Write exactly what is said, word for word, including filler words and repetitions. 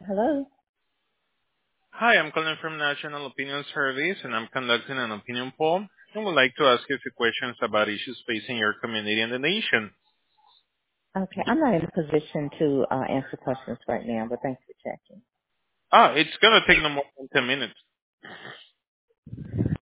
Hello. Hi, I'm calling from National Opinion Service, and I'm conducting an opinion poll and would like to ask you a few questions about issues facing your community and the nation. Okay, I'm not in a position to uh, answer questions right now, but thanks for checking. Ah, it's gonna take no more than ten minutes.